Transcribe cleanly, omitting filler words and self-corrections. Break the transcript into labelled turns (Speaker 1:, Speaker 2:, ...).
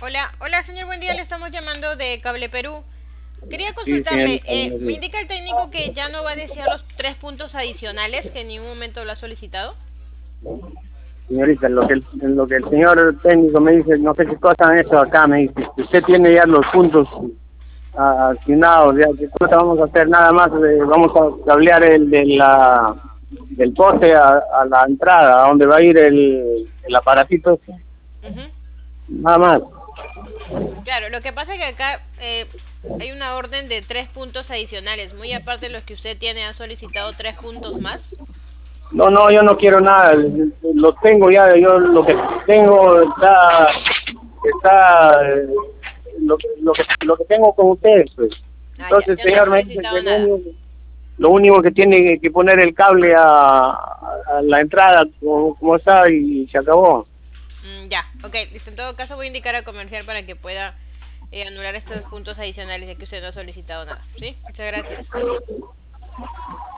Speaker 1: Hola, hola señor, buen día, le estamos llamando de Cable Perú. Quería
Speaker 2: Sí,
Speaker 1: consultarle,
Speaker 2: señorita, buenos
Speaker 1: me
Speaker 2: días.
Speaker 1: indica el técnico que ya no va a desear los 3 puntos adicionales que en ningún momento lo ha solicitado.
Speaker 2: Señorita, lo que el señor técnico me dice, no sé qué cosa han hecho acá, me dice, usted tiene ya los puntos asignados, ya qué cosa vamos a hacer, nada más, vamos a cablear del poste a la entrada, a donde va a ir el aparatito, ese,
Speaker 1: Ujú.
Speaker 2: nada más.
Speaker 1: Claro, lo que pasa es que acá hay una orden de 3 puntos adicionales, muy aparte de los que usted tiene, ha solicitado 3 puntos más.
Speaker 2: No, no, yo no quiero nada, lo tengo ya, yo lo que tengo está lo que tengo con ustedes, pues.
Speaker 1: Ah, ya,
Speaker 2: Entonces,
Speaker 1: ya no ha
Speaker 2: señor, me dice que
Speaker 1: solicitado nada.
Speaker 2: lo único que tiene que poner el cable a la entrada como está y se acabó.
Speaker 1: Ya, ok, listo. En todo caso voy a indicar al comercial para que pueda anular estos puntos adicionales ya que usted no ha solicitado nada. ¿Sí? Muchas gracias.